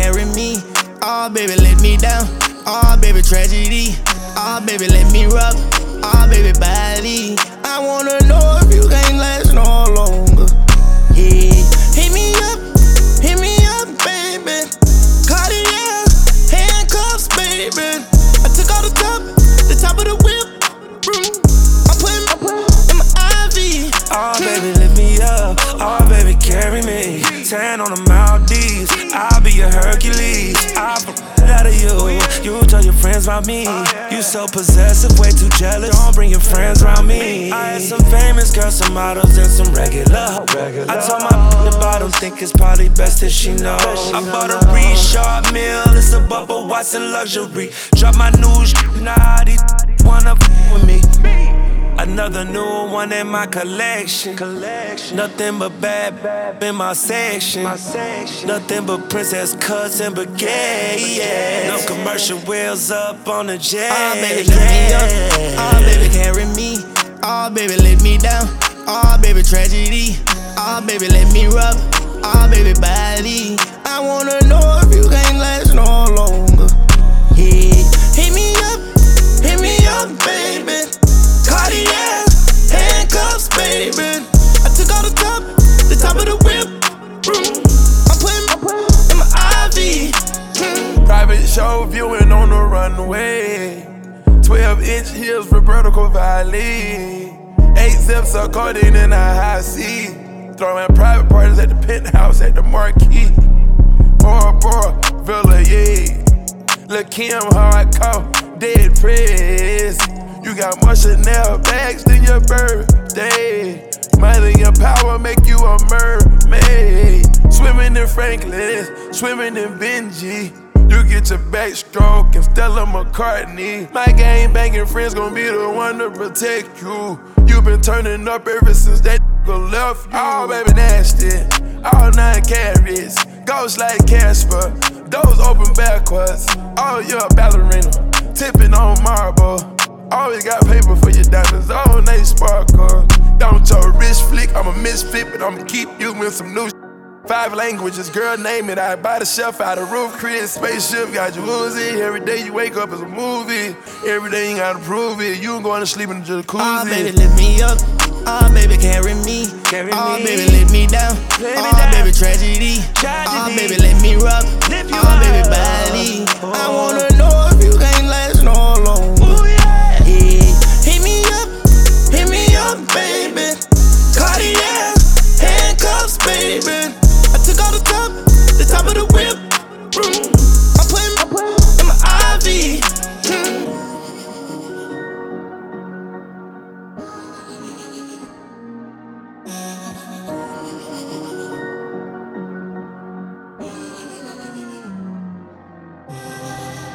carry me. Oh, baby, let me down. Oh, baby, tragedy. Oh, baby, let me rub. Oh, baby, body. I wanna know if you can't last no longer. Yeah, hit me up, baby. Cartier, handcuffs, baby. I took all the top of the whip. I'm putting in my IV. Oh, baby, lift me up. Oh, baby, carry me. Tan on the Maldives. I'll be your Hercules. I'll be out of you. You tell your friends about me. You so possessive, way too jealous. Don't bring your friends around me. I had some famous girls, some models, and some regular. I told my about them, think it's probably best that she knows. I bought a Richard Mill, it's a Bubba Watson luxury. Drop my news, now these wanna with me. Another new one in my collection. Nothing but bad in my section. Nothing but princess cuts and baguette. Yeah. No commercial wheels up on the jet. Oh, baby, lift me up. Oh, baby, carry me. Oh, baby, let me down. Oh, baby, tragedy. Oh, baby, let me rub. Oh, baby, body. I wanna know if you can't last no longer. Yeah, hit me up, baby. Cartier, handcuffs, baby. I took all the top of the whip. I'm putting in my IV. Private show viewing on the runway. 12-inch heels, Roberto Cavalli. 8 zips of codeine in a high seat. Throwing private parties at the penthouse at the Marquee. Bora, Villa, yeah. Lil' Kim, hardcore, dead press. You got more Chanel bags than your birthday. Money and power make you a mermaid. Swimming in Franklin, swimming in Benji. You get your backstroke and Stella McCartney. My gang banging friends gon' be the one to protect you. You been turning up ever since that left you. Oh, baby, nasty. All 9 carats. Ghost like Casper. Doors open backwards. Oh, you're a ballerina. Tipping on marble. Always got paper for your diamonds, oh, they sparkle. Don't your wrist flick, I'm a misfit, but I'ma keep you in some new 5 languages, girl, name it. I buy the shelf out of roof, create a spaceship, got jacuzzi. Every day you wake up as a movie. Every day you gotta prove it. You going to sleep in the jacuzzi. Oh, baby, lift me up. Oh, baby, carry me. Oh, baby, let me down. Oh, baby, tragedy. Oh, baby, let me rub. Oh,